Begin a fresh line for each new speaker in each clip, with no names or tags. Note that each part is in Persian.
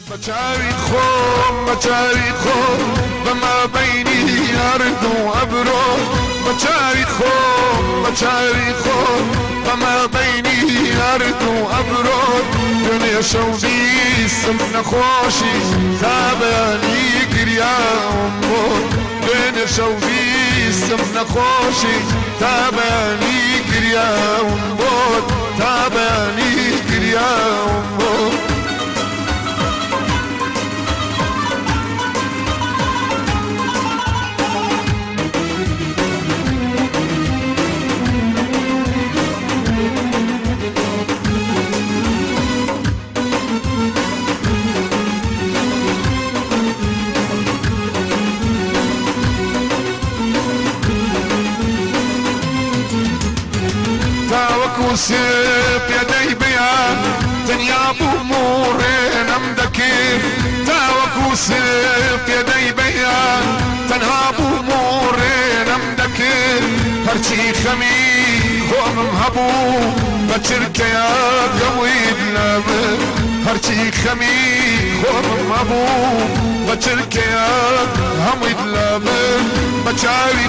بچاوی خۆم بەما بەینی ئەرد و ئەبرۆ بچاوی خۆم بەما بەینی ئەرد و ئەبرۆ دوێنێ شەو بیستم نەخۆشی تا بەیانی گریاوم بۆ دوێنێ شەو بیستم نەخۆشی تا بەیانی گریاوم بۆ تا بەیانی گریاوم بۆ وسيب يدي بيان دنيا بأمورين أمدكير تاوك وسيب يدي بيان تنها بأمورين أمدكير هرشي خمي خوم مهبو بچرك يا قويد لابر هرشي خمي خوم مهبو بچرك يا هميد لابر بچاوي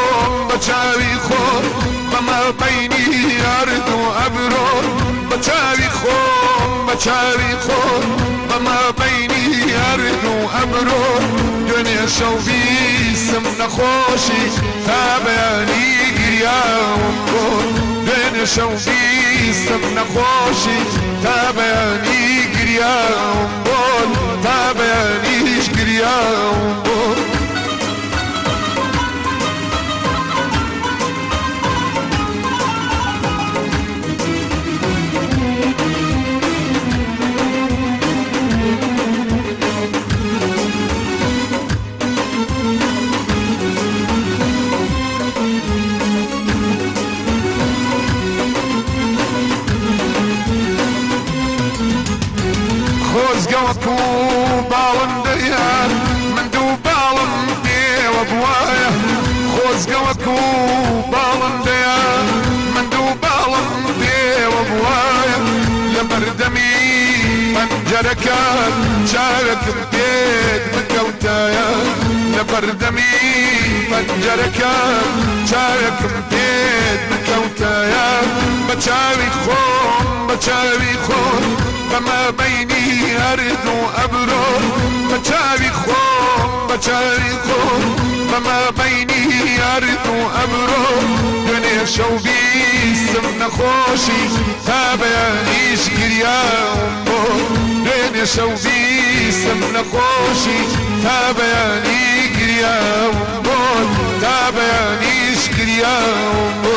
خوم بما بيني أرد وأبرو بچاوي خوم بما بيني أرد وأبرو دنيا شو بيسم نخوشي تابعني قرياهم بون دنيا شو بيسم نخوشي تابعني قرياهم بون تابعنيش قرياهم بون خۆزگەوەکو باڵم دەیان من دوو باڵم دێوە بوایە خۆزگەوەکو باڵم دەیان من دوو باڵم دێوە بوایە لە بەردەمی پەنجەرەکان چاوێکم پێت بکەوتایە لە بەردەمی پەنجەرەکان چاوێکم پێت بکەوتایە بەچاوی خۆم بما بيني أرد وأبرو بچاوي خوم بما بيني أرد وأبرو دنيا شو بيسم نخوشي تابعنيش قرياهم بو دنيا شو بيسم نخوشي تابعني قرياهم بو تابعنيش قرياهم بو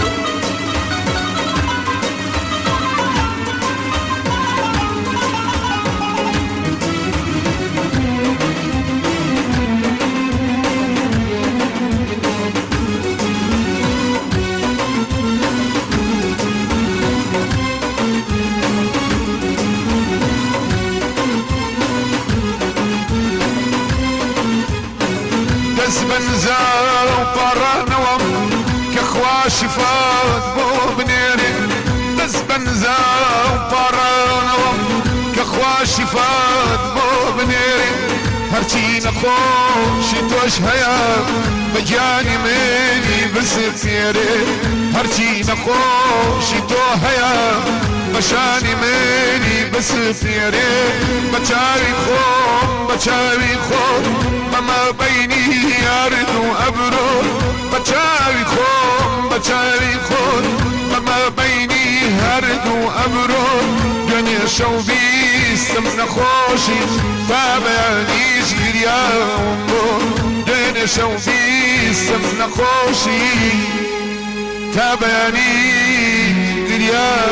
بنزار وقرانوم كخوا شفات بو بنيري بس بنزار وقرانوم كخوا شفات بو بنيري هرشي نخوشي توش هيا بجاني مني بسفيري هرشي نخوشي تو هيا بشاني مني بسفيري بچاوي خوم بما بيني أرد وأبرو بچاوي خوم بما بيني أرد وأبرو دنيا شو بيستم نخوشي تابعنيش قرياهم بو دنيا شو بيستم نخوشي تابعني قرياهم